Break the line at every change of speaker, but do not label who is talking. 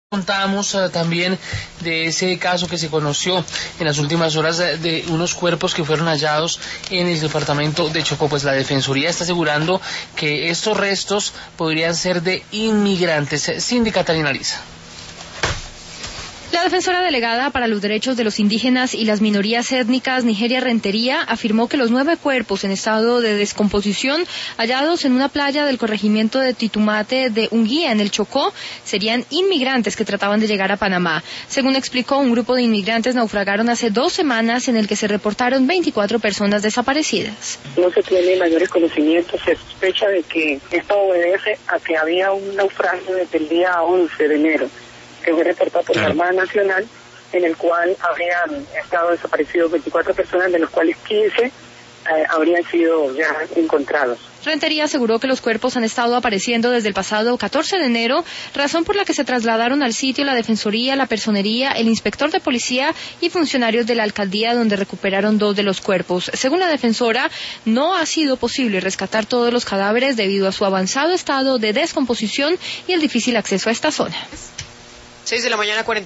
Contábamos también de ese caso que se conoció en las últimas horas de unos cuerpos que fueron hallados en el departamento de Chocó. Pues la Defensoría está asegurando que estos restos podrían ser de inmigrantes. Cindy Catalina Lisa.
La defensora delegada para los derechos de los indígenas y las minorías étnicas, Nigeria Rentería, afirmó que los 9 cuerpos en estado de descomposición hallados en una playa del corregimiento de Titumate de Unguía, en el Chocó, serían inmigrantes que trataban de llegar a Panamá. Según explicó, un grupo de inmigrantes naufragaron hace 2 semanas en el que se reportaron 24 personas desaparecidas.
No se tiene mayores conocimientos, se sospecha de que esto obedece a que había un naufragio desde el día 11 de enero. Que fue reportado por la Armada Nacional, en el cual habrían estado desaparecidos 24 personas, de los cuales 15 habrían sido ya encontrados.
Rentería aseguró que los cuerpos han estado apareciendo desde el pasado 14 de enero, razón por la que se trasladaron al sitio la Defensoría, la Personería, el inspector de policía y funcionarios de la alcaldía, donde recuperaron 2 de los cuerpos. Según la defensora, no ha sido posible rescatar todos los cadáveres debido a su avanzado estado de descomposición y el difícil acceso a esta zona.
6 de la mañana, 40